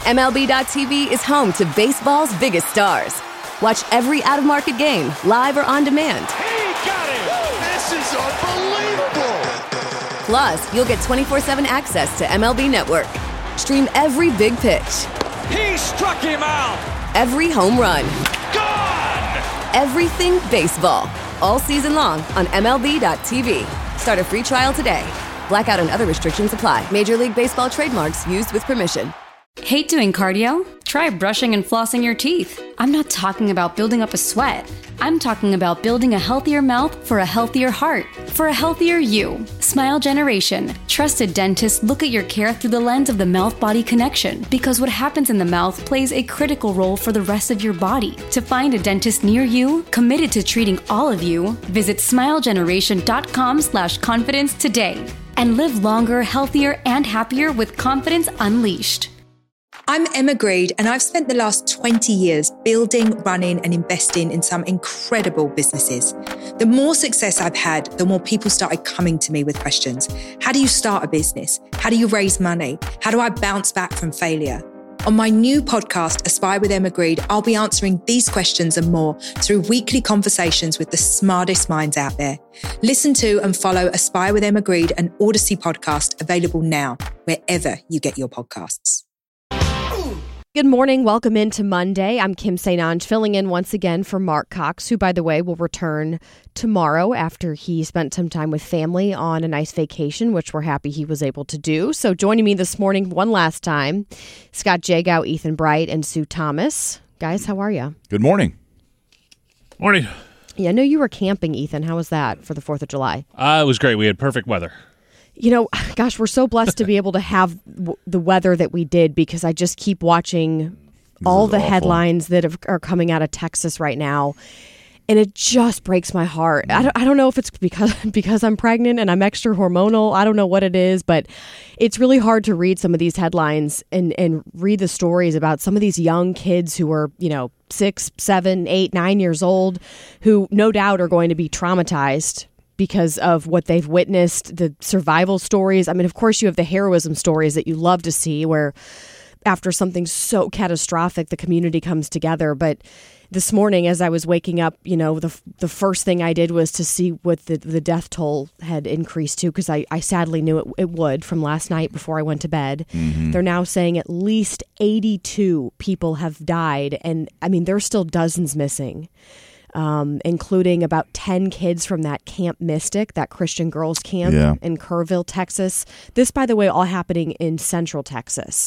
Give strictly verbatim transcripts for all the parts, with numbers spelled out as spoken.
M L B dot T V is home to baseball's biggest stars. Watch every out-of-market game, live or on demand. He got it! This is unbelievable! Plus, you'll get twenty-four seven access to M L B Network. Stream every big pitch. He struck him out! Every home run. Gone! Everything baseball. All season long on M L B dot T V. Start a free trial today. Blackout and other restrictions apply. Major League Baseball trademarks used with permission. Hate doing cardio? Try brushing and flossing your teeth. I'm not talking about building up a sweat. I'm talking about building a healthier mouth for a healthier heart, for a healthier you. Smile Generation. Trusted dentists look at your care through the lens of the mouth-body connection, because what happens in the mouth plays a critical role for the rest of your body. To find a dentist near you, committed to treating all of you, visit smilegeneration.com slash confidence today. And live longer, healthier, and happier with confidence unleashed. I'm Emma Greed, and I've spent the last twenty years building, running, and investing in some incredible businesses. The more success I've had, the more people started coming to me with questions. How do you start a business? How do you raise money? How do I bounce back from failure? On my new podcast, Aspire with Emma Greed, I'll be answering these questions and more through weekly conversations with the smartest minds out there. Listen to and follow Aspire with Emma Greed, an Odyssey podcast, available now, wherever you get your podcasts. Good morning. Welcome into Monday. I'm Kim Saint Ange, filling in once again for Mark Cox, who, by the way, will return tomorrow after he spent some time with family on a nice vacation, which we're happy he was able to do. So joining me this morning one last time, Scott Jagow, Ethan Bright, and Sue Thomas. Guys, how are you? Good morning. Morning. Yeah, I know you were camping, Ethan. How was that for the fourth of July? Uh, it was great. We had perfect weather. You know, gosh, we're so blessed to be able to have w- the weather that we did, because I just keep watching This all the awful. headlines that have, are coming out of Texas right now. And it just breaks my heart. I don't, I don't know if it's because because I'm pregnant and I'm extra hormonal. I don't know what it is, but it's really hard to read some of these headlines and, and read the stories about some of these young kids who are, you know, six, seven, eight, nine years old, who no doubt are going to be traumatized because of what they've witnessed, the survival stories. I mean, of course, you have the heroism stories that you love to see, where after something so catastrophic, the community comes together. But this morning, as I was waking up, you know, the the first thing I did was to see what the, the death toll had increased to, because I, I sadly knew it, it would from last night before I went to bed. Mm-hmm. They're now saying at least eighty-two people have died. And I mean, there's still dozens missing. Um, including about ten kids from that Camp Mystic, that Christian girls camp yeah. in Kerrville, Texas. This, by the way, all happening in Central Texas.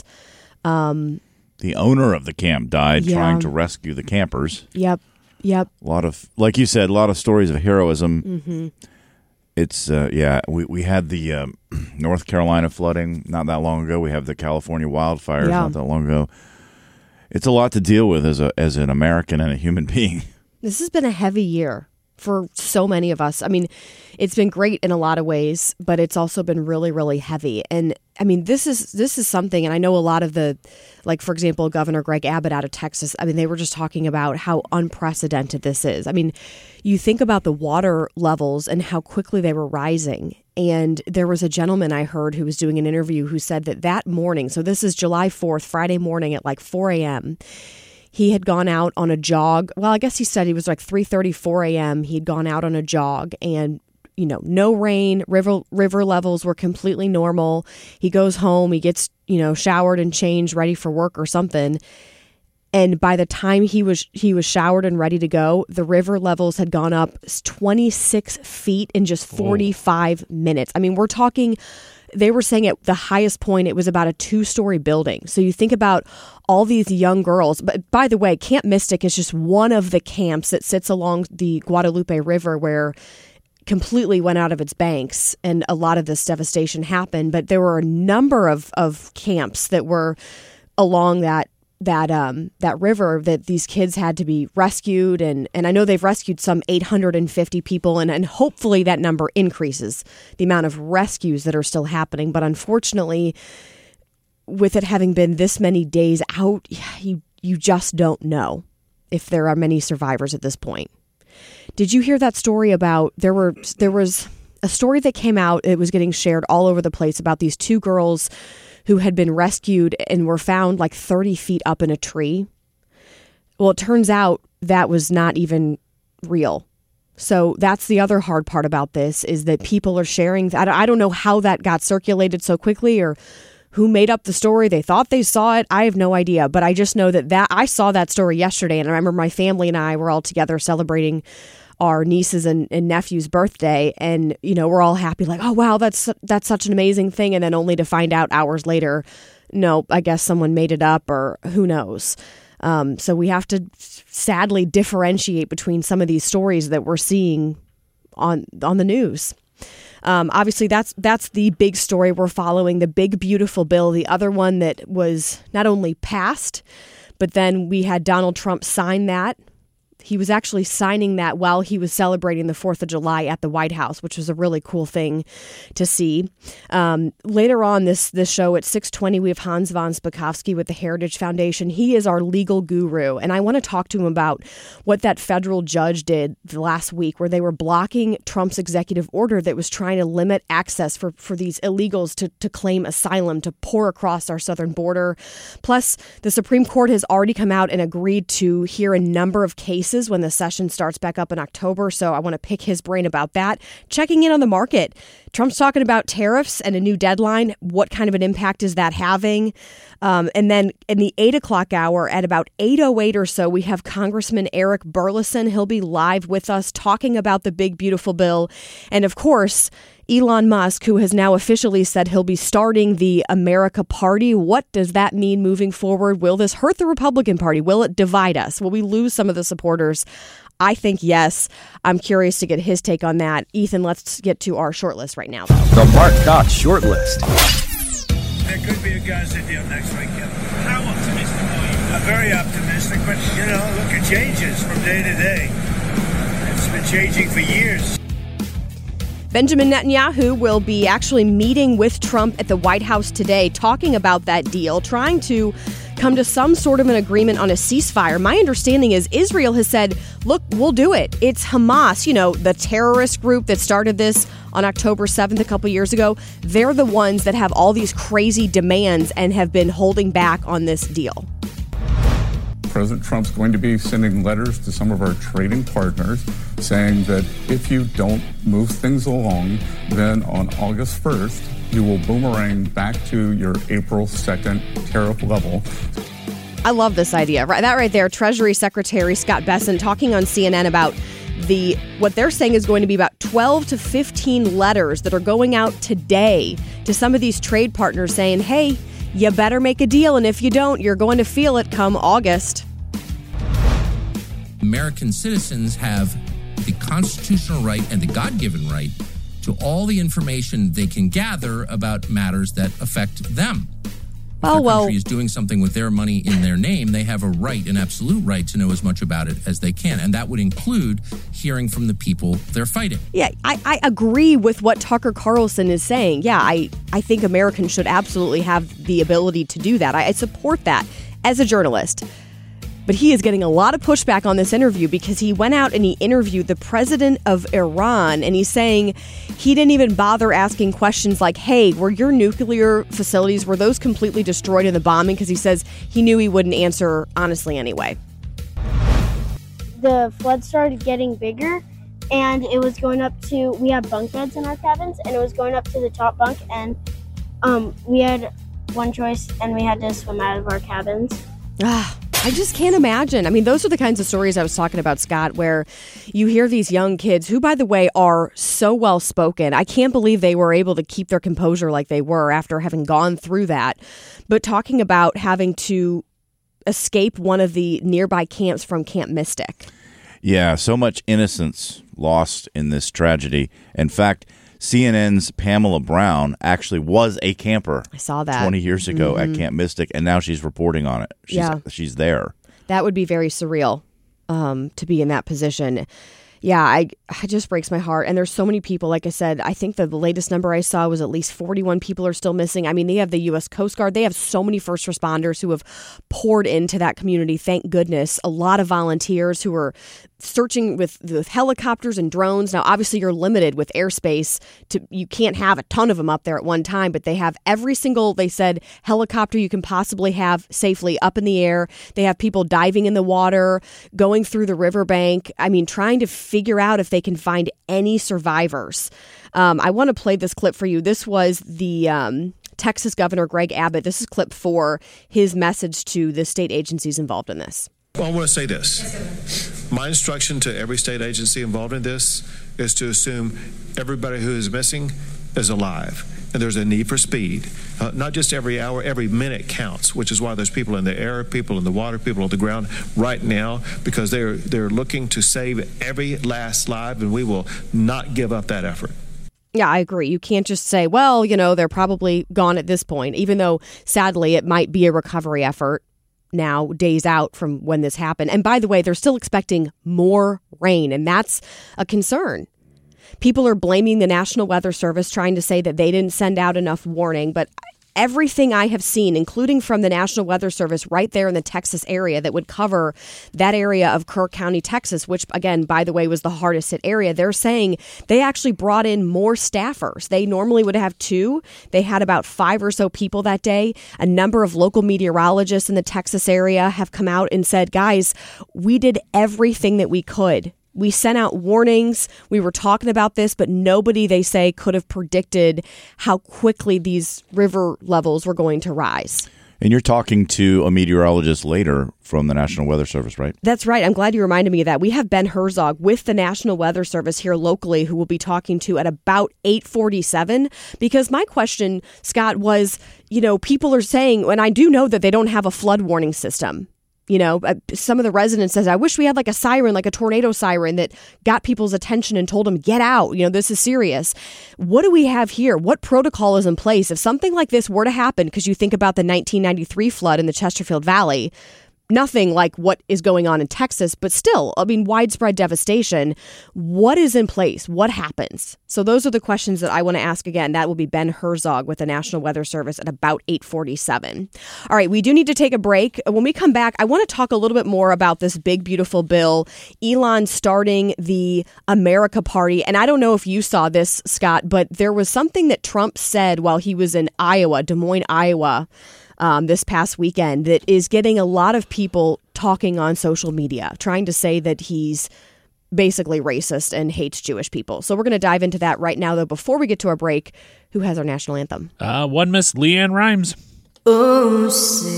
Um, the owner of the camp died yeah. trying to rescue the campers. Yep, yep. A lot of, like you said, a lot of stories of heroism. Mm-hmm. It's, uh, yeah, we, we had the um, North Carolina flooding not that long ago. We have the California wildfires yeah. not that long ago. It's a lot to deal with as a as an American and a human being. This has been a heavy year for so many of us. I mean, it's been great in a lot of ways, but it's also been really, really heavy. And I mean, this is this is something, and I know a lot of the, like, for example, Governor Greg Abbott out of Texas, I mean, they were just talking about how unprecedented this is. I mean, you think about the water levels and how quickly they were rising. And there was a gentleman I heard who was doing an interview who said that that morning, so this is July fourth, Friday morning at like four a.m., he had gone out on a jog. Well, I guess he said he was like three thirty, four a.m. He'd gone out on a jog, and, you know, no rain, river river levels were completely normal. He goes home, he gets, you know, showered and changed, ready for work or something. And by the time he was he was showered and ready to go, the river levels had gone up twenty-six feet in just forty-five oh. minutes. I mean, we're talking, they were saying at the highest point, it was about a two-story building. So you think about all these young girls. But by the way, Camp Mystic is just one of the camps that sits along the Guadalupe River, where completely went out of its banks and a lot of this devastation happened. But there were a number of, of camps that were along that that um that river that these kids had to be rescued, and and I know they've rescued some eight hundred fifty people, and and hopefully that number increases, the amount of rescues that are still happening. But unfortunately, with it having been this many days out, you you just don't know if there are many survivors at this point. Did you hear that story about there were there was a story that came out, it was getting shared all over the place, about these two girls who had been rescued and were found like thirty feet up in a tree. Well, it turns out that was not even real. So that's the other hard part about this, is that people are sharing. I don't know how that got circulated so quickly or who made up the story. They thought they saw it. I have no idea. But I just know that, that I saw that story yesterday. And I remember my family and I were all together celebrating our nieces and, and nephew's birthday. And, you know, we're all happy like, oh, wow, that's that's such an amazing thing. And then only to find out hours later, no, I guess someone made it up or who knows. Um, so we have to sadly differentiate between some of these stories that we're seeing on on the news. Um, obviously, that's that's the big story we're following, the big, beautiful bill. The other one that was not only passed, but then we had Donald Trump sign that. He was actually signing that while he was celebrating the fourth of July at the White House, which was a really cool thing to see. Um, later on this this show at six twenty, we have Hans von Spakovsky with the Heritage Foundation. He is our legal guru, and I want to talk to him about what that federal judge did the last week, where they were blocking Trump's executive order that was trying to limit access for, for these illegals to, to claim asylum, to pour across our southern border. Plus, the Supreme Court has already come out and agreed to hear a number of cases when the session starts back up in October. So I want to pick his brain about that. Checking in on the market. Trump's talking about tariffs and a new deadline. What kind of an impact is that having? Um, and then in the eight o'clock hour at about eight oh eight or so, we have Congressman Eric Burlison. He'll be live with us talking about the big, beautiful bill. And of course, Elon Musk, who has now officially said he'll be starting the America Party. What does that mean moving forward? Will this hurt the Republican Party? Will it divide us? Will we lose some of the supporters? I think yes. I'm curious to get his take on that. Ethan, let's get to our short list right now, though. The Mark Cox short list. There could be a Gaza deal next week. How optimistic are you? I'm very optimistic, but, you know, look, it changes from day to day. It's been changing for years. Benjamin Netanyahu will be actually meeting with Trump at the White House today, talking about that deal, trying to come to some sort of an agreement on a ceasefire. My understanding is Israel has said, look, we'll do it. It's Hamas, you know, the terrorist group that started this on October seventh a couple years ago. They're the ones that have all these crazy demands and have been holding back on this deal. President Trump's going to be sending letters to some of our trading partners saying that if you don't move things along, then on August first, you will boomerang back to your April second tariff level. I love this idea. Right, that right there, Treasury Secretary Scott Bessent talking on C N N about the what they're saying is going to be about twelve to fifteen letters that are going out today to some of these trade partners saying, hey, you better make a deal, and if you don't, you're going to feel it come August. American citizens have the constitutional right and the God-given right to all the information they can gather about matters that affect them. If oh, their well, country is doing something with their money in their name, they have a right, an absolute right, to know as much about it as they can. And that would include hearing from the people they're fighting. Yeah, I, I agree with what Tucker Carlson is saying. Yeah, I, I think Americans should absolutely have the ability to do that. I, I support that as a journalist. But he is getting a lot of pushback on this interview because he went out and he interviewed the president of Iran, and he's saying he didn't even bother asking questions like, hey, were your nuclear facilities, were those completely destroyed in the bombing? Because he says he knew he wouldn't answer honestly anyway. The flood started getting bigger, and it was going up to, we have bunk beds in our cabins, and it was going up to the top bunk, and um, we had one choice, and we had to swim out of our cabins. Ah. I just can't imagine. I mean, those are the kinds of stories I was talking about, Scott, where you hear these young kids who, by the way, are so well spoken. I can't believe they were able to keep their composure like they were after having gone through that. But talking about having to escape one of the nearby camps from Camp Mystic. Yeah, so much innocence lost in this tragedy. In fact, C N N's Pamela Brown actually was a camper. I saw that twenty years ago mm-hmm. at Camp Mystic, and now she's reporting on it. She's, yeah. she's there. That would be very surreal um, to be in that position. Yeah, I it just breaks my heart. And there's so many people, like I said, I think the latest number I saw was at least forty-one people are still missing. I mean, they have the U S Coast Guard. They have so many first responders who have poured into that community. Thank goodness. A lot of volunteers who are searching with, with helicopters and drones. Now, obviously, you're limited with airspace. To you can't have a ton of them up there at one time, but they have every single, they said, helicopter you can possibly have safely up in the air. They have people diving in the water, going through the riverbank. I mean, trying to figure out if they can find any survivors. Um, I want to play this clip for you. This was the um, Texas Governor Greg Abbott. This is clip four, his message to the state agencies involved in this. Well, I want to say this. My instruction to every state agency involved in this is to assume everybody who is missing is alive. And there's a need for speed. Uh, not just every hour, every minute counts, which is why there's people in the air, people in the water, people on the ground right now, because they're they're looking to save every last life, and we will not give up that effort. Yeah, I agree. You can't just say, well, you know, they're probably gone at this point, even though, sadly, it might be a recovery effort now, days out from when this happened. And by the way, they're still expecting more rain, and that's a concern. People are blaming the National Weather Service, trying to say that they didn't send out enough warning. But everything I have seen, including from the National Weather Service right there in the Texas area that would cover that area of Kirk County, Texas, which, again, by the way, was the hardest hit area, they're saying they actually brought in more staffers. They normally would have two. They had about five or so people that day. A number of local meteorologists in the Texas area have come out and said, guys, we did everything that we could. We sent out warnings. We were talking about this, but nobody, they say, could have predicted how quickly these river levels were going to rise. And you're talking to a meteorologist later from the National Weather Service, right? That's right. I'm glad you reminded me of that. We have Ben Herzog with the National Weather Service here locally who we'll be talking to at about eight forty-seven. Because my question, Scott, was, you know, people are saying, and I do know that they don't have a flood warning system. You know, some of the residents says, I wish we had like a siren, like a tornado siren that got people's attention and told them, get out. You know, this is serious. What do we have here? What protocol is in place? If something like this were to happen, because you think about the nineteen ninety-three flood in the Chesterfield Valley, nothing like what is going on in Texas, but still, I mean, widespread devastation. What is in place? What happens? So those are the questions that I want to ask again. That will be Ben Herzog with the National Weather Service at about eight forty-seven. All right, we do need to take a break. When we come back, I want to talk a little bit more about this big, beautiful bill, Elon starting the America Party. And I don't know if you saw this, Scott, but there was something that Trump said while he was in Iowa, Des Moines, Iowa, Um, this past weekend that is getting a lot of people talking on social media, trying to say that he's basically racist and hates Jewish people. So we're going to dive into that right now, though. Before we get to our break, who has our national anthem? Uh, one Miss Leanne Rhymes. Oh,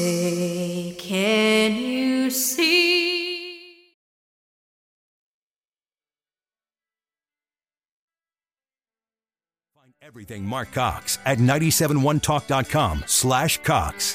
say, can you see? Everything Mark Cox at nine seven one talk dot com slash Cox.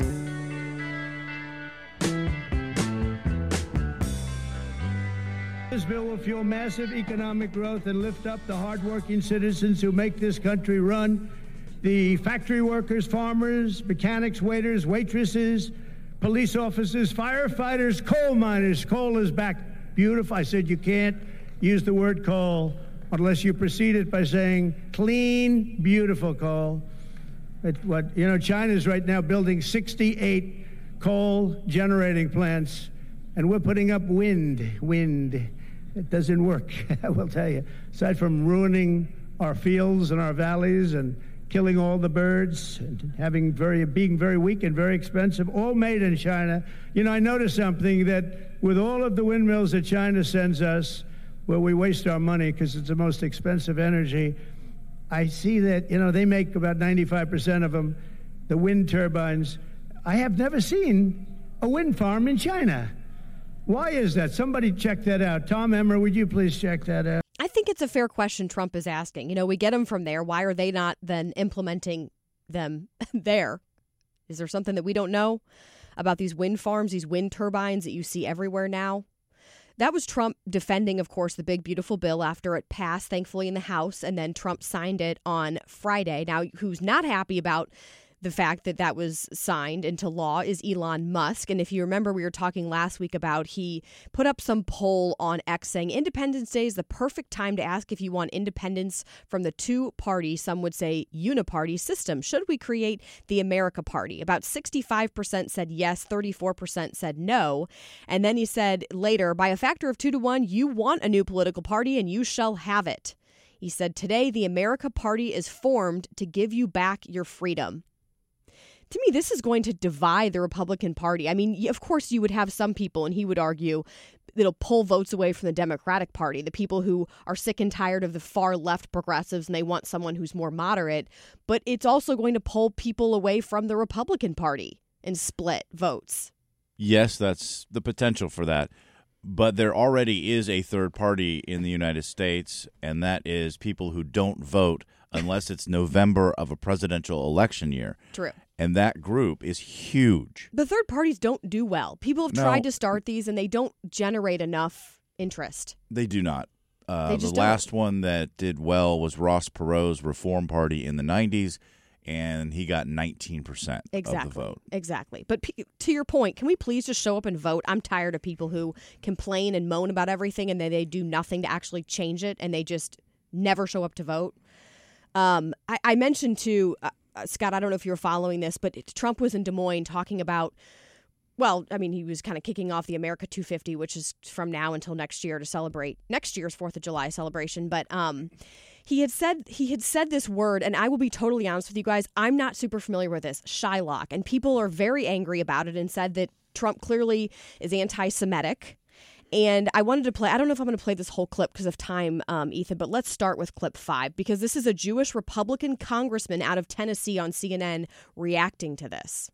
This bill will fuel massive economic growth and lift up the hardworking citizens who make this country run. The factory workers, farmers, mechanics, waiters, waitresses, police officers, firefighters, coal miners. Coal is back. Beautiful. I said you can't use the word coal unless you precede it by saying clean, beautiful coal. It, what you know, China's right now building sixty-eight coal generating plants, and we're putting up wind. Wind. It doesn't work, I will tell you. Aside from ruining our fields and our valleys and killing all the birds and having very being very weak and very expensive, all made in China. You know, I noticed something that with all of the windmills that China sends us, where we waste our money because it's the most expensive energy, I see that, you know, they make about ninety-five percent of them, the wind turbines. I have never seen a wind farm in China. Why is that? Somebody check that out. Tom Emmer, would you please check that out? I think it's a fair question Trump is asking. You know, we get them from there. Why are they not then implementing them there? Is there something that we don't know about these wind farms, these wind turbines that you see everywhere now? That was Trump defending, of course, the big, beautiful bill after it passed, thankfully, in the House. And then Trump signed it on Friday. Now, who's not happy about the fact that that was signed into law is Elon Musk. And if you remember, we were talking last week about he put up some poll on X saying Independence Day is the perfect time to ask if you want independence from the two-party, some would say uniparty system. Should we create the America Party? About sixty-five percent said yes, thirty-four percent said no. And then he said later, by a factor of two to one, you want a new political party and you shall have it. He said, today the America Party is formed to give you back your freedom. To me, this is going to divide the Republican Party. I mean, of course, you would have some people, and he would argue, that'll pull votes away from the Democratic Party, the people who are sick and tired of the far left progressives and they want someone who's more moderate. But it's also going to pull people away from the Republican Party and split votes. Yes, that's the potential for that. But there already is a third party in the United States, and that is people who don't vote unless it's November of a presidential election year. True. And that group is huge. The third parties don't do well. People have No. tried to start these, and they don't generate enough interest. They do not. Uh, They the just don't. last one that did well was Ross Perot's Reform Party in the nineties, and he got nineteen percent Exactly. of the vote. Exactly. But p- to your point, can we please just show up and vote? I'm tired of people who complain and moan about everything, and then they do nothing to actually change it, and they just never show up to vote. Um, I, I mentioned to uh, uh, Scott, I don't know if you were following this, but it, Trump was in Des Moines talking about, well, I mean, he was kind of kicking off the America two fifty, which is from now until next year to celebrate next year's fourth of July celebration. But um, he had said he had said this word, and I will be totally honest with you guys, I'm not super familiar with this, Shylock. And people are very angry about it and said that Trump clearly is anti-Semitic. And I wanted to play, I don't know if I'm going to play this whole clip because of time, um, Ethan, but let's start with clip five, because this is a Jewish Republican congressman out of Tennessee on C N N reacting to this.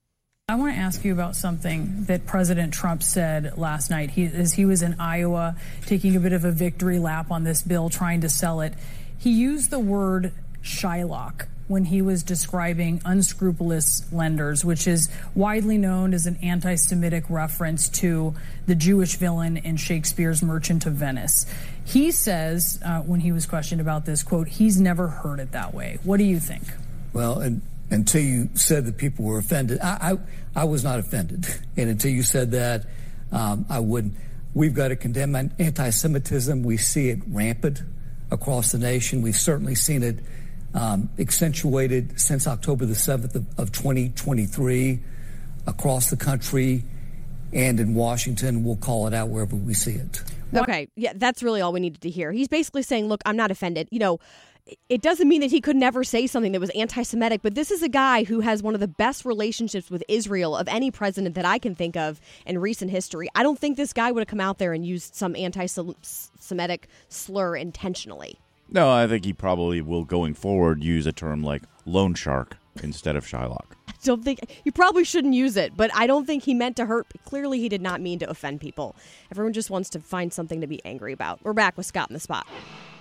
I want to ask you about something that President Trump said last night. He, as he was in Iowa taking a bit of a victory lap on this bill, trying to sell it. He used the word Shylock when he was describing unscrupulous lenders, which is widely known as an anti-Semitic reference to the Jewish villain in Shakespeare's Merchant of Venice. He says, uh, when he was questioned about this, quote, he's never heard it that way. What do you think? Well, and until you said that people were offended, I, I, I was not offended. And until you said that, um, I wouldn't. We've got to condemn anti-Semitism. We see it rampant across the nation. We've certainly seen it um, accentuated since October the seventh of, of twenty twenty-three across the country and in Washington. We'll call it out wherever we see it. Okay, yeah, that's really all we needed to hear. He's basically saying, look, I'm not offended. You know, it doesn't mean that he could never say something that was anti-Semitic, but this is a guy who has one of the best relationships with Israel of any president that I can think of in recent history. I don't think this guy would have come out there and used some anti-Semitic slur intentionally. No, I think he probably will, going forward, use a term like loan shark instead of Shylock. I don't think you probably shouldn't use it, but I don't think he meant to hurt. Clearly, he did not mean to offend people. Everyone just wants to find something to be angry about. We're back with Scott in the Spot.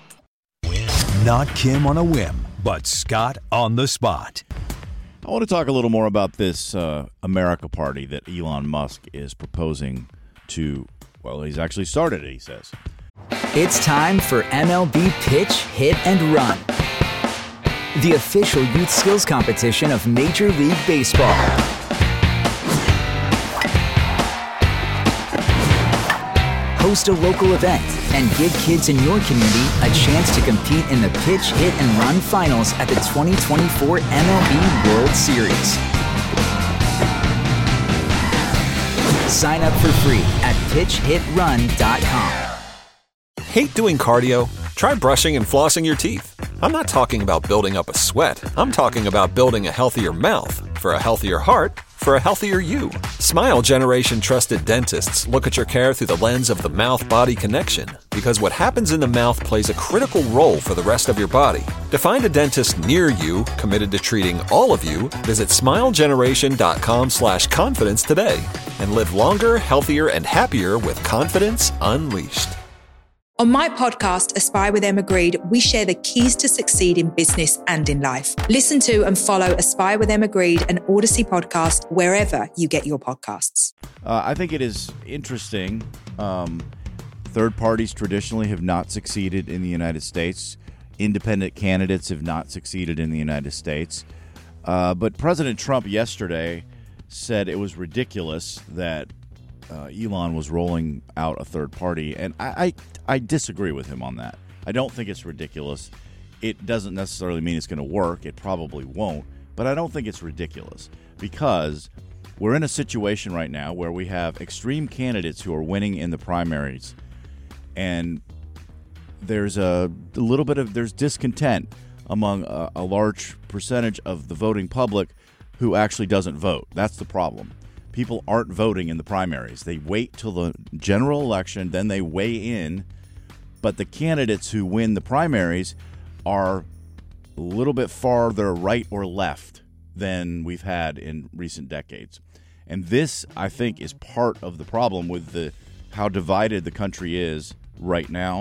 Not Kim on a whim, but Scott on the spot. I want to talk a little more about this uh, America Party that Elon Musk is proposing to, well, he's actually started it, he says. It's time for M L B Pitch, Hit, and Run, the official youth skills competition of Major League Baseball. Host a local event and give kids in your community a chance to compete in the Pitch, Hit, and Run finals at the twenty twenty-four M L B World Series. Sign up for free at pitch hit run dot com. Hate doing cardio? Try brushing and flossing your teeth. I'm not talking about building up a sweat. I'm talking about building a healthier mouth. For a healthier heart, for a healthier you. Smile Generation trusted dentists look at your care through the lens of the mouth-body connection, because what happens in the mouth plays a critical role for the rest of your body. To find a dentist near you committed to treating all of you, visit smile generation dot com slash confidence today and live longer, healthier, and happier with confidence unleashed. On my podcast, Aspire with Emma Grede, we share the keys to succeed in business and in life. Listen to and follow Aspire with Emma Grede and Odyssey podcast wherever you get your podcasts. Uh, I think it is interesting. Um, third parties traditionally have not succeeded in the United States. Independent candidates have not succeeded in the United States. Uh, but President Trump yesterday said it was ridiculous that uh, Elon was rolling out a third party, and I, I I disagree with him on that. I don't think it's ridiculous. It doesn't necessarily mean it's going to work. It probably won't, but I don't think it's ridiculous because we're in a situation right now where we have extreme candidates who are winning in the primaries, and there's a, a little bit of there's discontent among a, a large percentage of the voting public who actually doesn't vote. That's the problem. People aren't voting in the primaries. They wait till the general election, then they weigh in, but the candidates who win the primaries are a little bit farther right or left than we've had in recent decades. And this, I think, is part of the problem with the how divided the country is right now.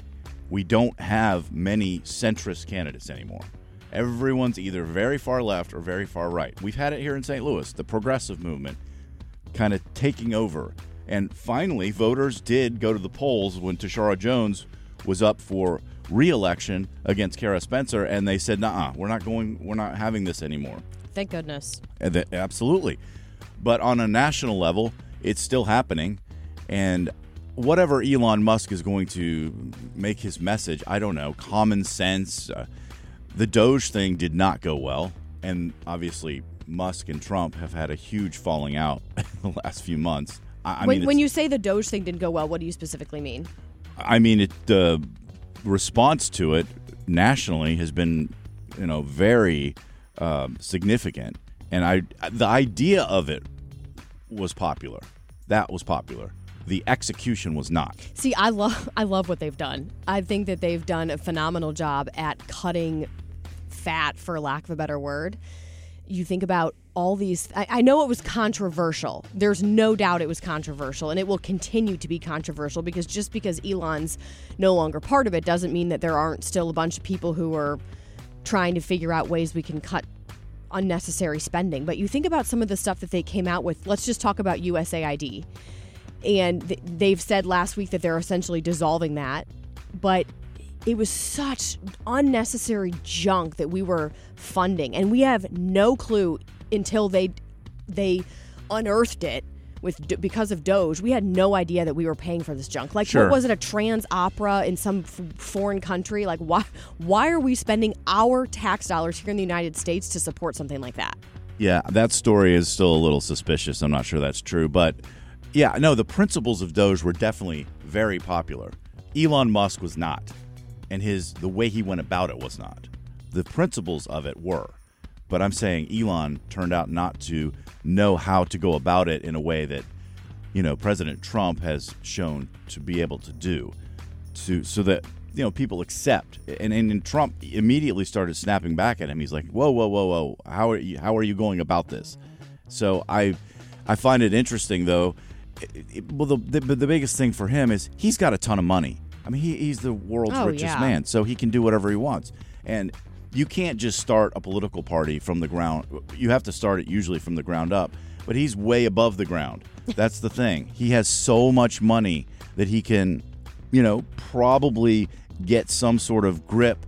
We don't have many centrist candidates anymore. Everyone's either very far left or very far right. We've had it here in Saint Louis, the progressive movement kind of taking over. And finally, voters did go to the polls when Tashara Jones was up for re-election against Kara Spencer, and they said, "Nuh-uh, we're not going. We're not having this anymore." Thank goodness. And that, absolutely. But on a national level, it's still happening. And whatever Elon Musk is going to make his message, I don't know, common sense. Uh, the Doge thing did not go well. And obviously, Musk and Trump have had a huge falling out in the last few months. I, I when, mean, when you say the Doge thing didn't go well, what do you specifically mean? I mean, it, the response to it nationally has been, you know, very um, significant. And I, the idea of it was popular. That was popular. The execution was not. See, I love I love what they've done. I think that they've done a phenomenal job at cutting fat, for lack of a better word. You think about all these, I, I know it was controversial. There's no doubt it was controversial, and it will continue to be controversial because just because Elon's no longer part of it doesn't mean that there aren't still a bunch of people who are trying to figure out ways we can cut unnecessary spending. But you think about some of the stuff that they came out with. Let's just talk about U S A I D. And th- they've said last week that they're essentially dissolving that. But it was such unnecessary junk that we were funding. And we have no clue until they they unearthed it with because of Doge. We had no idea that we were paying for this junk. Like, sure. What was it, a trans opera in some f- foreign country? Like, why, why are we spending our tax dollars here in the United States to support something like that? Yeah, that story is still a little suspicious. I'm not sure that's true. But, yeah, no, the principles of Doge were definitely very popular. Elon Musk was not. And his the way he went about it was not. The principles of it were. But I'm saying Elon turned out not to know how to go about it in a way that, you know, President Trump has shown to be able to do, to so that, you know, people accept. And, and, and Trump immediately started snapping back at him. He's like, whoa, whoa, whoa, whoa, how are you, how are you going about this? So I I find it interesting, though. It, it, well, the, the the biggest thing for him is he's got a ton of money. I mean, he, he's the world's oh, richest yeah. man, so he can do whatever he wants. And you can't just start a political party from the ground. You have to start it usually from the ground up. But he's way above the ground. That's the thing. He has so much money that he can, you know, probably get some sort of grip,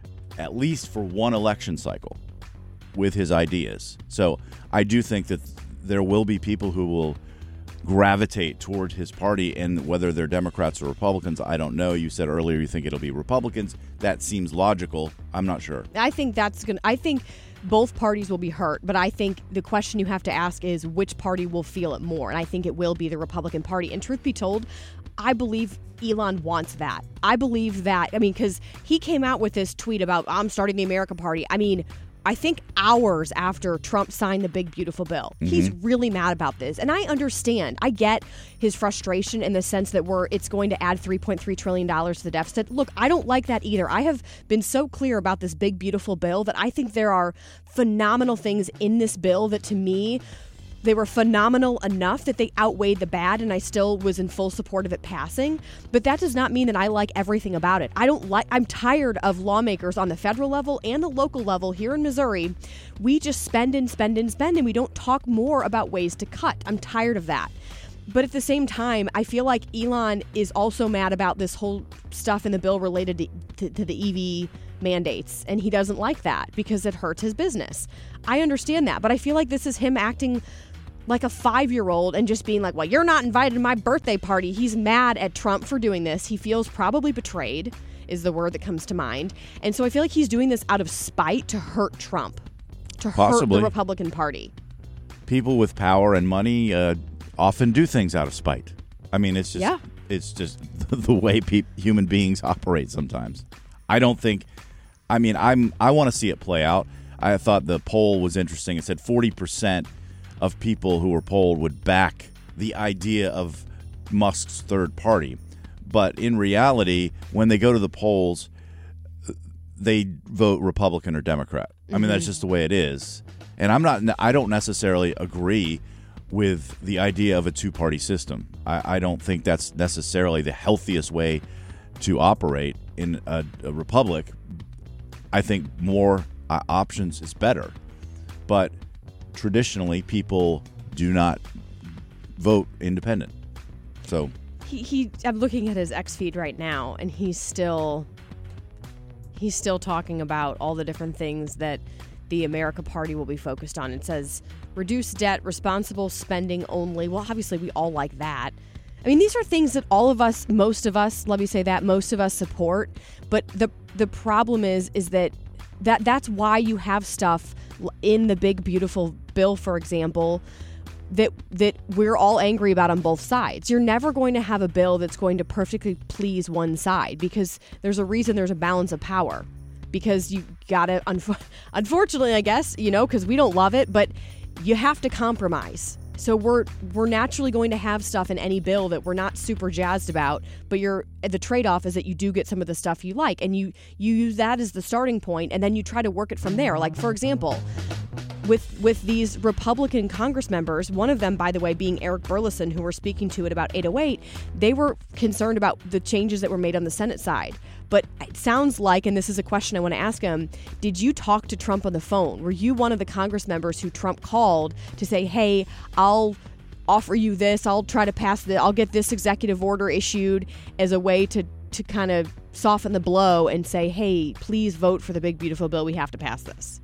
at least for one election cycle, with his ideas. So I do think that there will be people who will gravitate toward his party, and whether they're Democrats or Republicans, I don't know. You said earlier you think it'll be Republicans. That seems logical. I'm not sure. I think that's going to, I think both parties will be hurt, but I think the question you have to ask is which party will feel it more, and I think it will be the Republican Party. And truth be told, I believe Elon wants that. I believe that, I mean, because he came out with this tweet about, I'm starting the American Party. I mean, I think hours after Trump signed the big, beautiful bill. Mm-hmm. He's really mad about this. And I understand. I get his frustration in the sense that we're it's going to add three point three trillion dollars to the deficit. Look, I don't like that either. I have been so clear about this big, beautiful bill that I think there are phenomenal things in this bill that, to me, they were phenomenal enough that they outweighed the bad, and I still was in full support of it passing. But that does not mean that I like everything about it. I don't like, I'm tired of lawmakers on the federal level and the local level here in Missouri. We just spend and spend and spend, and we don't talk more about ways to cut. I'm tired of that. But at the same time, I feel like Elon is also mad about this whole stuff in the bill related to, to, to the E V mandates, and he doesn't like that because it hurts his business. I understand that, but I feel like this is him acting like a five-year-old and just being like, well, you're not invited to my birthday party. He's mad at Trump for doing this. He feels probably betrayed is the word that comes to mind. And so I feel like he's doing this out of spite to hurt Trump, to Possibly. hurt the Republican Party. People with power and money uh, often do things out of spite. I mean, it's just Yeah. it's just the way pe- human beings operate sometimes. I don't think. I mean, I'm I want to see it play out. I thought the poll was interesting. It said forty percent of people who were polled would back the idea of Musk's third party. But in reality, when they go to the polls, they vote Republican or Democrat. I mean, that's just the way it is. And I'm not. I don't necessarily agree with the idea of a two-party system. I, I don't think that's necessarily the healthiest way to operate in a, a republic. I think more uh, options is better. But traditionally, people do not vote independent. So He, he I'm looking at his X feed right now, and he's still he's still talking about all the different things that the America Party will be focused on. It says reduce debt, responsible spending only. Well, obviously we all like that. I mean, these are things that all of us, most of us, let me say that, most of us support. But the the problem is is that that that's why you have stuff in the big beautiful bill, for example, that that we're all angry about on both sides. You're never going to have a bill that's going to perfectly please one side, because there's a reason there's a balance of power. Because you gotta, unf- unfortunately, I guess, you know, because we don't love it, but you have to compromise. So we're we're naturally going to have stuff in any bill that we're not super jazzed about, but you're the trade-off is that you do get some of the stuff you like, and you you use that as the starting point, and then you try to work it from there. Like, for example, with with these Republican Congress members, one of them, by the way, being Eric Burleson, who we're speaking to at about eight oh eight, they were concerned about the changes that were made on the Senate side. But it sounds like, and this is a question I want to ask him, did you talk to Trump on the phone? Were you one of the Congress members who Trump called to say, hey, I'll offer you this, I'll try to pass the, I'll get this executive order issued as a way to, to kind of soften the blow and say, hey, please vote for the big, beautiful bill. We have to pass this.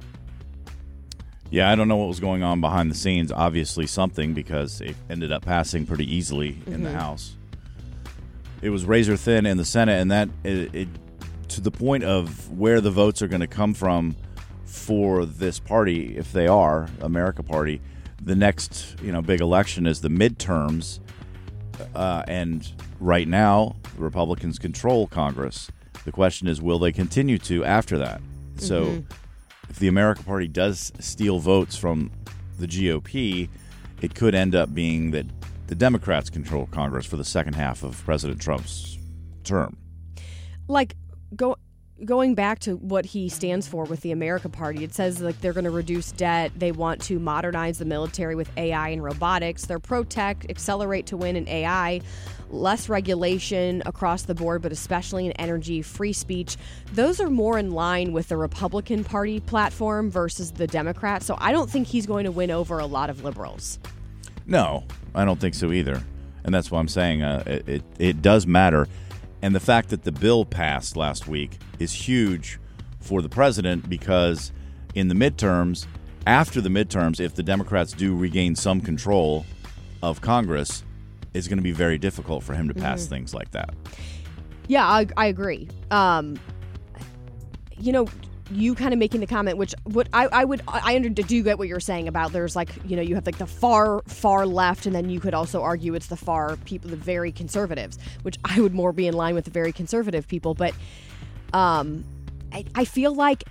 Yeah, I don't know what was going on behind the scenes. Obviously something, because it ended up passing pretty easily mm-hmm. in the House. It was razor thin in the Senate, and that it, it to the point of where the votes are going to come from for this party, if they are America Party. The next, you know, big election is the midterms, uh, and right now the Republicans control Congress. The question is, will they continue to after that? Mm-hmm. So, if the America Party does steal votes from the G O P, it could end up being that the Democrats control Congress for the second half of President Trump's term. Like, go, going back to what he stands for with the America Party, it says like they're going to reduce debt. They want to modernize the military with A I and robotics. They're pro-tech, accelerate to win in A I, less regulation across the board, but especially in energy, free speech. Those are more in line with the Republican Party platform versus the Democrats. So I don't think he's going to win over a lot of liberals. No, I don't think so either. And that's why I'm saying uh, it, it, it does matter. And the fact that the bill passed last week is huge for the president, because in the midterms, after the midterms, if the Democrats do regain some control of Congress, it's going to be very difficult for him to pass mm-hmm. things like that. Yeah, I, I agree. Um, you know, you kind of making the comment, which what I, I would I under, do get what you're saying about there's like, you know, you have like the far far left, and then you could also argue it's the far people, the very conservatives, which I would more be in line with the very conservative people. But um, I, I feel like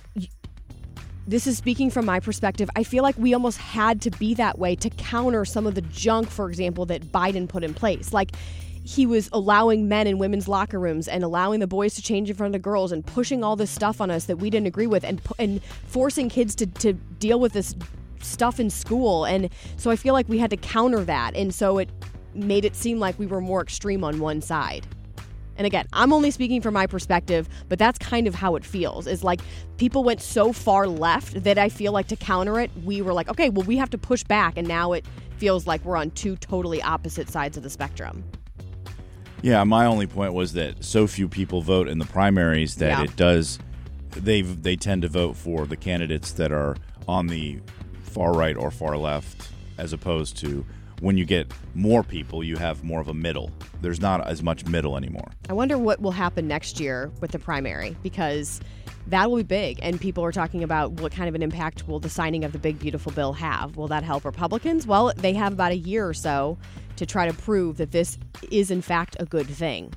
this is speaking from my perspective. I feel like we almost had to be that way to counter some of the junk, for example, that Biden put in place. Like, he was allowing men in women's locker rooms and allowing the boys to change in front of the girls and pushing all this stuff on us that we didn't agree with, and and forcing kids to, to deal with this stuff in school. And so I feel like we had to counter that. And so it made it seem like we were more extreme on one side. And again, I'm only speaking from my perspective, but that's kind of how it feels. Is like people went so far left that I feel like to counter it, we were like, okay, well, we have to push back. And now it feels like we're on two totally opposite sides of the spectrum. Yeah, my only point was that so few people vote in the primaries that yeah. it does they they tend to vote for the candidates that are on the far right or far left, as opposed to when you get more people, you have more of a middle. There's not as much middle anymore. I wonder what will happen next year with the primary, because that will be big, and people are talking about what kind of an impact will the signing of the big, beautiful bill have. Will that help Republicans? Well, they have about a year or so to try to prove that this is, in fact, a good thing.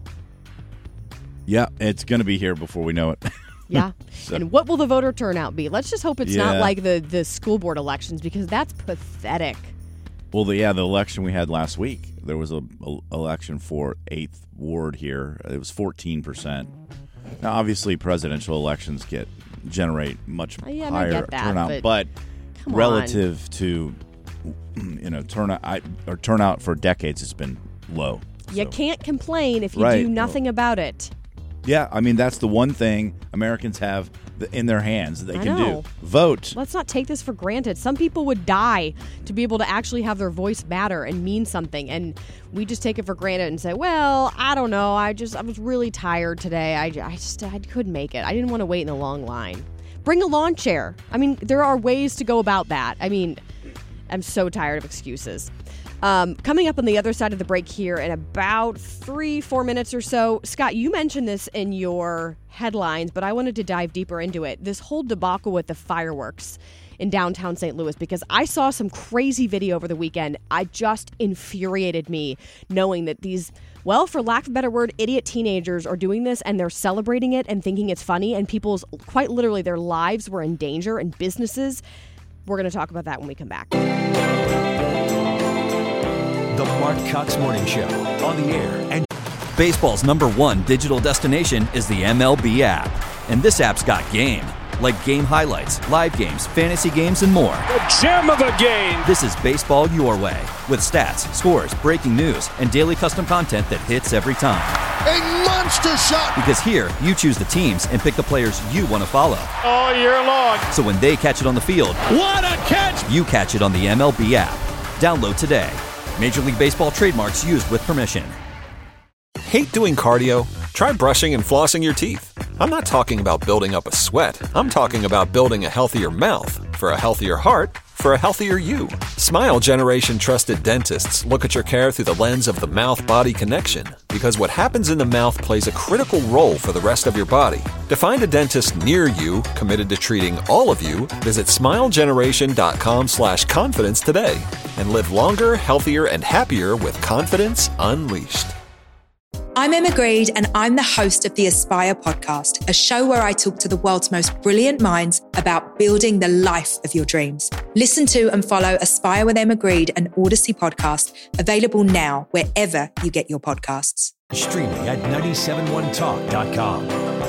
Yeah, it's going to be here before we know it. Yeah. So. And what will the voter turnout be? Let's just hope it's Yeah. not like the, the school board elections, because that's pathetic. Well, the, yeah, the election we had last week, there was a, a election for eighth Ward here. It was fourteen percent. Now, obviously, presidential elections get generate much Oh, yeah, and I higher get that, turnout, but but come relative to you know turnout I, or turnout for decades has been low. You can't complain if you Right. do nothing about it. Yeah, I mean that's the one thing Americans have in their hands that they I can know. do. Vote. Let's not take this for granted. Some people would die to be able to actually have their voice matter and mean something, and we just take it for granted and say, well, I don't know, I just I was really tired today. I, I just I couldn't make it. I didn't want to wait in a long line. Bring a lawn chair. I mean, there are ways to go about that. I mean, I'm so tired of excuses. Um, coming up on the other side of the break here in about three, four minutes or so. Scott, you mentioned this in your headlines, but I wanted to dive deeper into it. This whole debacle with the fireworks in downtown Saint Louis, because I saw some crazy video over the weekend. I just infuriated me knowing that these, well, for lack of a better word, idiot teenagers are doing this, and they're celebrating it and thinking it's funny, and people's, quite literally, their lives were in danger, and businesses. We're going to talk about that when we come back. The Mark Cox Morning Show, on the air and Baseball's number one digital destination is the M L B app. And this app's got game, like game highlights, live games, fantasy games, and more. The gem of the game! This is baseball your way, with stats, scores, breaking news, and daily custom content that hits every time. A monster shot! Because here, you choose the teams and pick the players you want to follow. All year long. So when they catch it on the field, What a catch! you catch it on the M L B app. Download today. Major League Baseball trademarks used with permission. Hate doing cardio? Try brushing and flossing your teeth. I'm not talking about building up a sweat. I'm talking about building a healthier mouth for a healthier heart for a healthier you. Smile Generation trusted dentists look at your care through the lens of the mouth-body connection, because what happens in the mouth plays a critical role for the rest of your body. To find a dentist near you committed to treating all of you, visit smilegeneration.com slash confidence today and live longer, healthier, and happier with confidence unleashed. I'm Emma Grede, and I'm the host of the Aspire podcast, a show where I talk to the world's most brilliant minds about building the life of your dreams. Listen to and follow Aspire with Emma Grede, an Odyssey podcast, available now wherever you get your podcasts. streaming at nine seven one talk dot com.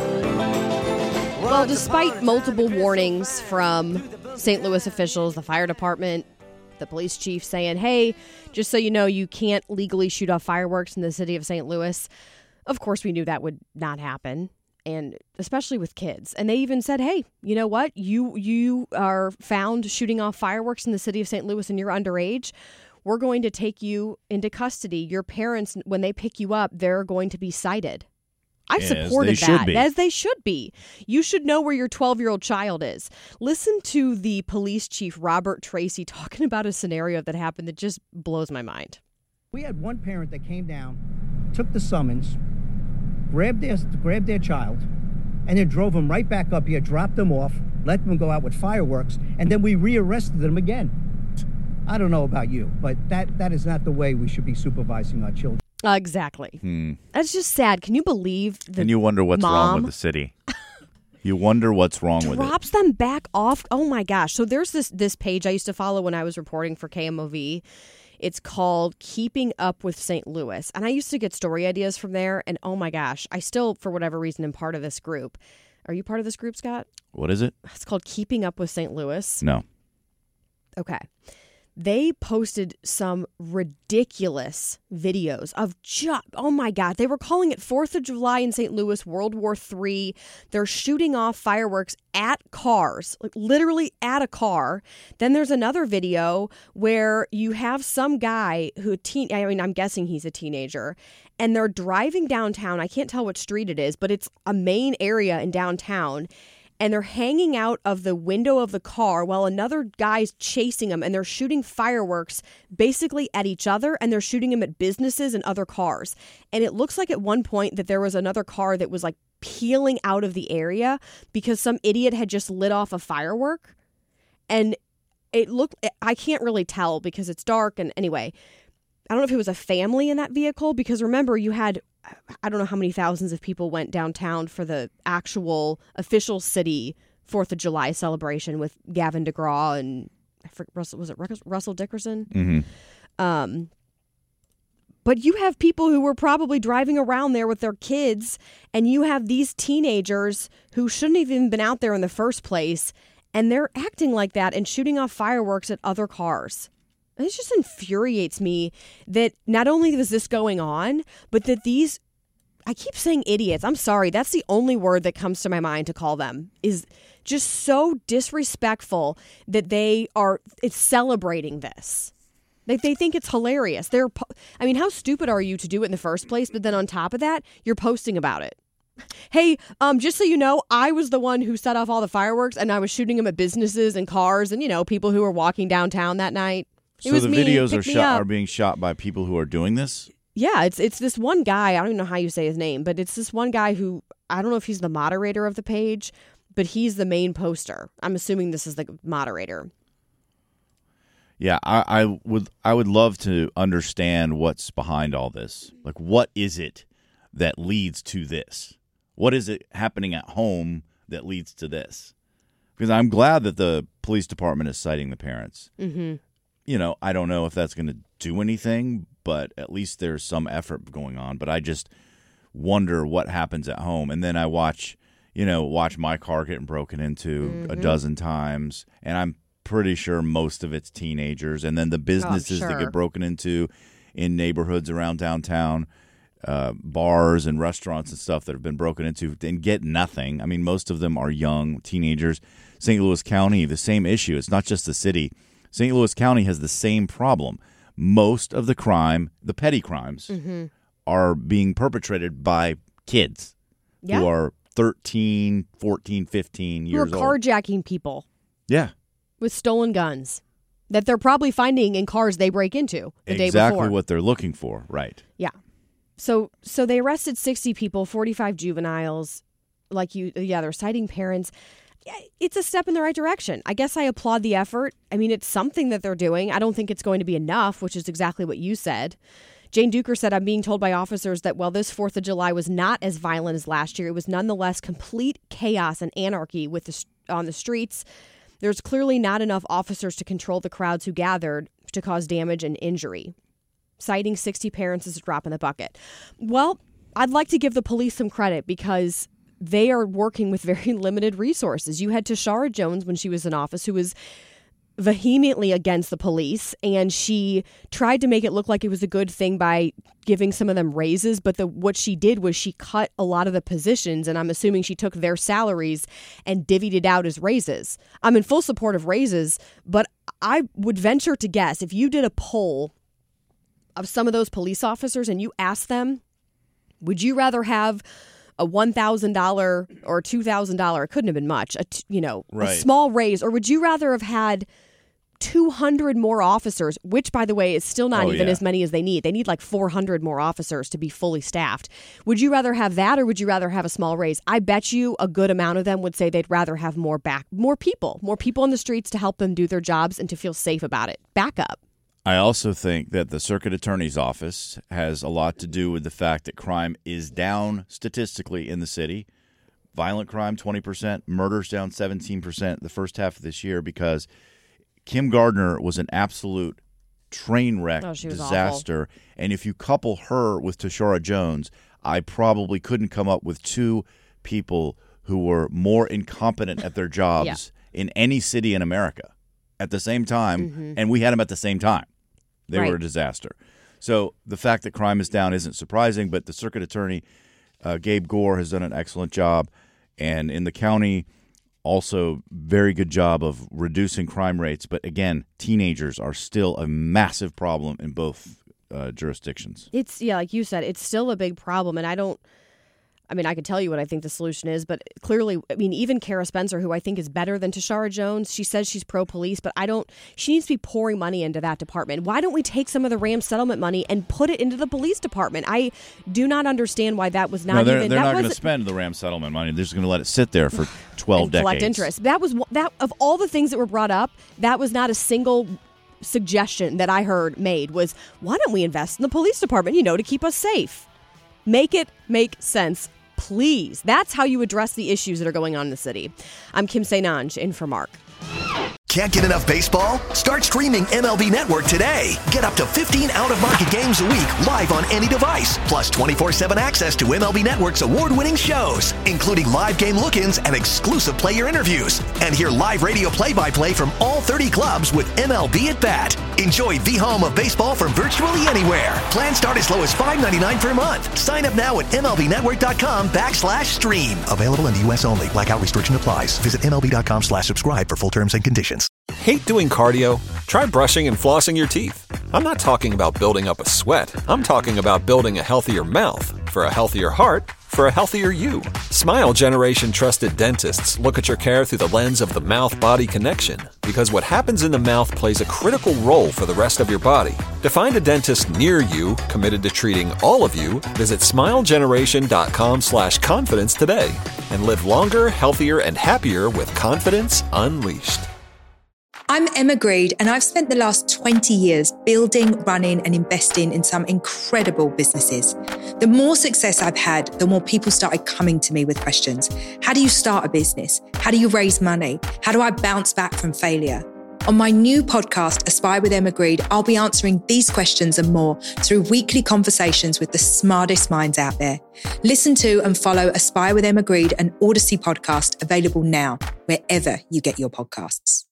Well, despite multiple warnings from Saint Louis officials, the fire department, the police chief saying, hey, just so you know, you can't legally shoot off fireworks in the city of Saint Louis. Of course, we knew that would not happen, and especially with kids. And they even said, hey, you know what? You you are found shooting off fireworks in the city of Saint Louis and you're underage. We're going to take you into custody. Your parents, when they pick you up, they're going to be cited. I As supported they should that, be. as they should be. You should know where your twelve-year-old child is. Listen to the police chief, Robert Tracy, talking about a scenario that happened that just blows my mind. We had one parent that came down, took the summons, grabbed their, grabbed their child, and then drove them right back up here, dropped them off, let them go out with fireworks, and then we rearrested them again. I don't know about you, but that, that is not the way we should be supervising our children. Uh, exactly. Hmm. That's just sad. Can you believe the And you wonder what's mom wrong with the city. You wonder what's wrong with it. drops them back off? Oh my gosh. So there's this this page I used to follow when I was reporting for K M O V. It's called Keeping Up with Saint Louis. And I used to get story ideas from there. And oh my gosh, I still, for whatever reason, am part of this group. Are you part of this group, Scott? What is it? It's called Keeping Up with Saint Louis. No. Okay. they posted some ridiculous videos of just, oh my God, they were calling it fourth of July in Saint Louis, World War Three. They're shooting off fireworks at cars, like literally at a car. Then there's another video where you have some guy who, teen, I mean, I'm guessing he's a teenager, and they're driving downtown. I can't tell which street it is, but it's a main area in downtown. And they're hanging out of the window of the car while another guy's chasing them, and they're shooting fireworks basically at each other, and they're shooting them at businesses and other cars. And it looks like at one point that there was another car that was like peeling out of the area because some idiot had just lit off a firework. And it looked, I can't really tell because it's dark. And anyway, I don't know if it was a family in that vehicle, because remember, you had, I don't know how many thousands of people went downtown for the actual official city fourth of July celebration with Gavin DeGraw and I forget, Russell, was it Russell Dickerson? Mm-hmm. Um, but you have people who were probably driving around there with their kids, and you have these teenagers who shouldn't have even been out there in the first place, and they're acting like that and shooting off fireworks at other cars. It just infuriates me that not only was this going on, but that these, I keep saying idiots. I'm sorry. That's the only word that comes to my mind to call them, is just so disrespectful that they are it's celebrating this. Like they think it's hilarious. They're, I mean, how stupid are you to do it in the first place? But then on top of that, you're posting about it. Hey, um, just so you know, I was the one who set off all the fireworks, and I was shooting them at businesses and cars and, you know, people who were walking downtown that night. It so was the me. videos Pick are me shot up. are being shot by people who are doing this? Yeah, it's it's this one guy. I don't even know how you say his name, but it's this one guy who, I don't know if he's the moderator of the page, but he's the main poster. I'm assuming this is the moderator. Yeah, I, I would I would love to understand what's behind all this. Like, what is it that leads to this? What is it happening at home that leads to this? Because I'm glad that the police department is citing the parents. Mm-hmm. You know, I don't know if that's going to do anything, but at least there's some effort going on. But I just wonder what happens at home. And then I watch, you know, watch my car getting broken into mm-hmm. a dozen times, and I'm pretty sure most of it's teenagers. And then the businesses oh, sure. that get broken into in neighborhoods around downtown, uh, bars and restaurants and stuff that have been broken into and get nothing. I mean, most of them are young teenagers. Saint Louis County, the same issue. It's not just the city. Saint Louis County has the same problem. Most of the crime, the petty crimes, mm-hmm. are being perpetrated by kids yeah. who are thirteen, fourteen, fifteen who years are old. carjacking people. Yeah. With stolen guns that they're probably finding in cars they break into the day before. Exactly what they're looking for, right. Yeah. So so they arrested sixty people, forty-five juveniles. Like you, yeah, they're citing parents. It's a step in the right direction. I guess I applaud the effort. I mean, it's something that they're doing. I don't think it's going to be enough, which is exactly what you said. Jane Duker said, I'm being told by officers that while this fourth of July was not as violent as last year, it was nonetheless complete chaos and anarchy with the, on the streets. There's clearly not enough officers to control the crowds who gathered to cause damage and injury. Citing sixty parents as a drop in the bucket. Well, I'd like to give the police some credit because they are working with very limited resources. You had Tashara Jones when she was in office, who was vehemently against the police, and she tried to make it look like it was a good thing by giving some of them raises, but the what she did was she cut a lot of the positions, and I'm assuming she took their salaries and divvied it out as raises. I'm in full support of raises, but I would venture to guess if you did a poll of some of those police officers and you asked them, would you rather have a one thousand dollars or two thousand dollars, it couldn't have been much, a t- you know, right. a small raise, or would you rather have had two hundred more officers, which, by the way, is still not oh, even yeah. as many as they need. They need like four hundred more officers to be fully staffed. Would you rather have that, or would you rather have a small raise? I bet you a good amount of them would say they'd rather have more back, more people, more people on the streets to help them do their jobs and to feel safe about it. Backup. I also think that the circuit attorney's office has a lot to do with the fact that crime is down statistically in the city. Violent crime, twenty percent. Murders down seventeen percent the first half of this year because Kim Gardner was an absolute train wreck oh, she was disaster. Awful. And if you couple her with Tashara Jones, I probably couldn't come up with two people who were more incompetent at their jobs yeah. in any city in America at the same time, Mhm. and we had them at the same time. They Right. were a disaster. So the fact that crime is down isn't surprising, but the circuit attorney, uh, Gabe Gore, has done an excellent job. And in the county, also very good job of reducing crime rates. But again, teenagers are still a massive problem in both uh, jurisdictions. It's, yeah, like you said, it's still a big problem. And I don't, I mean, I could tell you what I think the solution is, but clearly, I mean, even Kara Spencer, who I think is better than Tashara Jones, she says she's pro-police, but I don't, she needs to be pouring money into that department. Why don't we take some of the Rams settlement money and put it into the police department? I do not understand why that was not no, they're, even. they're that not going to wasn't- spend the Ram settlement money. They're just going to let it sit there for twelve and decades. collect interest. That was that of all the things that were brought up, that was not a single suggestion that I heard made was, why don't we invest in the police department, you know, to keep us safe? Make it make sense, please. That's how you address the issues that are going on in the city. I'm Kim St-Ange, in for Mark. Can't get enough baseball? Start streaming M L B Network today. Get up to fifteen out-of-market games a week live on any device, plus twenty-four seven access to M L B Network's award-winning shows, including live game look-ins and exclusive player interviews. And hear live radio play-by-play from all thirty clubs with M L B at Bat. Enjoy the home of baseball from virtually anywhere. Plans start as low as five ninety-nine per month. Sign up now at MLBnetwork.com backslash stream. Available in the U S only. Blackout restriction applies. Visit MLB.com slash subscribe for full terms and conditions. Hate doing cardio? Try brushing and flossing your teeth. I'm not talking about building up a sweat. I'm talking about building a healthier mouth. For a healthier heart, for a healthier you. Smile Generation trusted dentists look at your care through the lens of the mouth-body connection, because what happens in the mouth plays a critical role for the rest of your body. To find a dentist near you committed to treating all of you, visit smilegeneration.com slash confidence today and live longer, healthier, and happier with confidence unleashed. I'm Emma Greed, and I've spent the last twenty years building, running, and investing in some incredible businesses. The more success I've had, the more people started coming to me with questions. How do you start a business? How do you raise money? How do I bounce back from failure? On my new podcast, Aspire with Emma Greed, I'll be answering these questions and more through weekly conversations with the smartest minds out there. Listen to and follow Aspire with Emma Greed, an Odyssey podcast, available now, wherever you get your podcasts.